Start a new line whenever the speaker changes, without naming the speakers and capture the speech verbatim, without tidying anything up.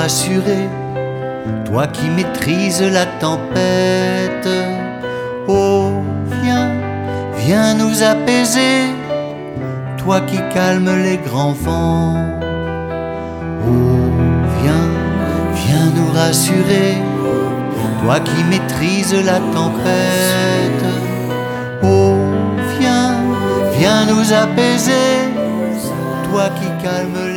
rassurer, toi qui maîtrises la tempête. Oh, viens, viens nous apaiser, toi qui calmes les grands vents. Oh, viens, viens nous rassurer, toi qui maîtrises la tempête. Oh, viens, viens nous apaiser, toi qui calmes